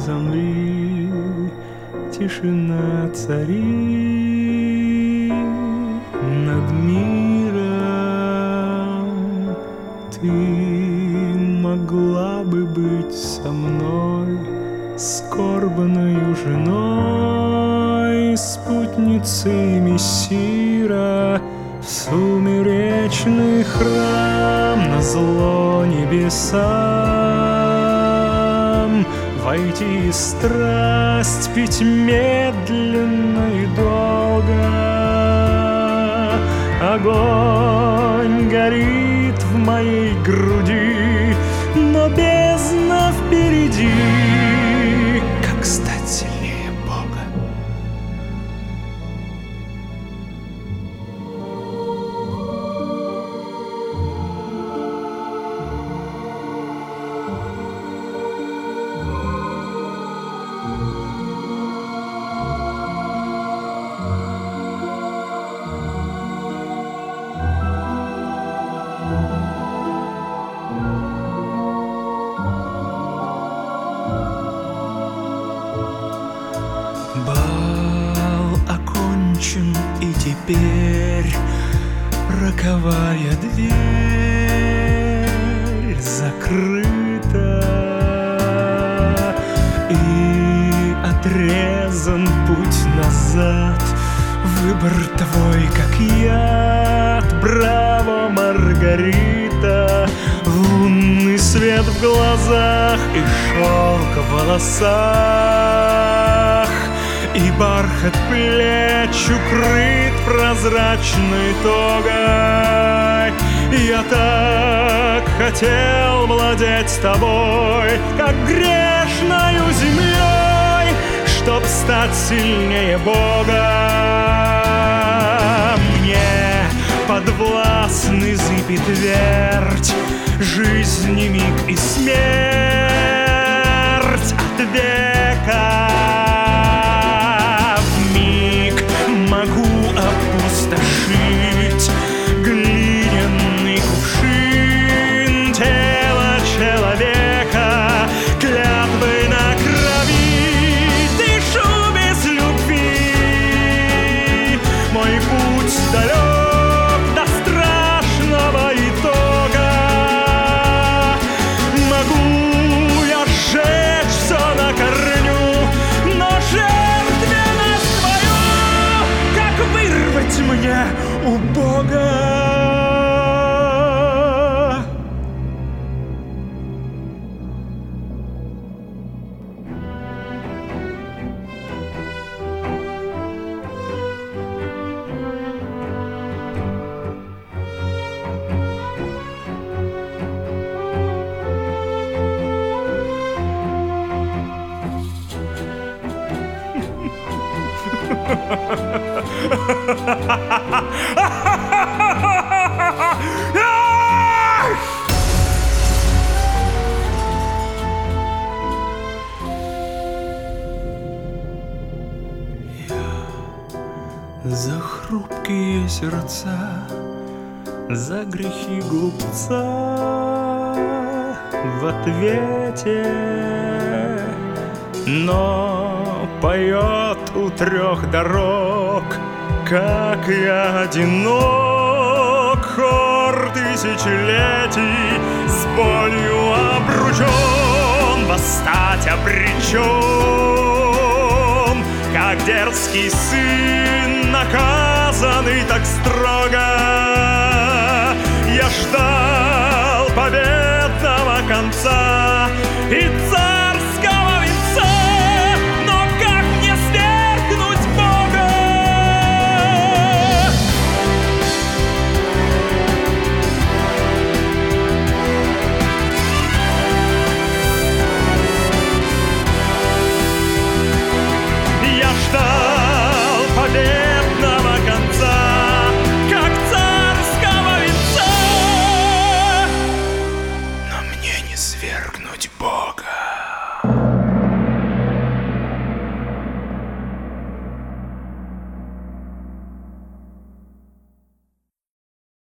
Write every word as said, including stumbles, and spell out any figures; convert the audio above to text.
земли тишина царит над миром. Ты могла бы быть со мной, скорбною женой, спутницей мессира в сумеречный храм, назло небесам. Войти и страсть пить медленно и долго. Огонь горит в моей груди, но бездна впереди. Как стать сильнее Бога? Бал окончен, и теперь роковая дверь закрыта, и отрезан путь назад. Выбор твой, как яд, браво, Маргарита. Лунный свет в глазах и шелк в волосах, и бархат плеч укрыт прозрачной тогой. Я так хотел владеть тобой, как грешною землей, чтоб стать сильнее Бога. Мне подвластны зыбь и твердь, жизнь и миг и смерть от века. Опустошить глиняный кувшин тела человека, клятвы на крови, дышу без любви. Мой путь далек до страшного итога. Могу я сжечь все на корню, но жертвенность свою как вырвать мне у Бога? За хрупкие сердца, за грехи глупца в ответе, но поет у трех дорог, как я одинок. Хор тысячелетий с болью обручен, восстать обречен, как дерзкий сын, наказанный так строго. Я ждал победного конца и царского венца, но как мне свергнуть Бога? Я ждал победного конца, как царского венца, но мне не свергнуть Бога.